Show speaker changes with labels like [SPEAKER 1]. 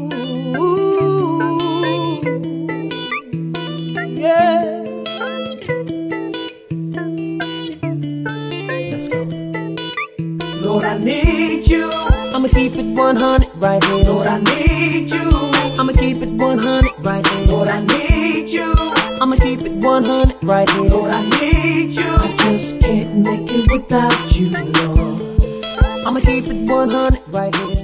[SPEAKER 1] Yeah. Let's go. Lord, I need you. I'ma keep it 100 right here. Lord, I need you. I'ma keep it 100 right here. Lord, I need you. I'ma keep it 100 right here. Lord, I need you. I just can't make it without you, Lord. I'ma keep it 100 right here.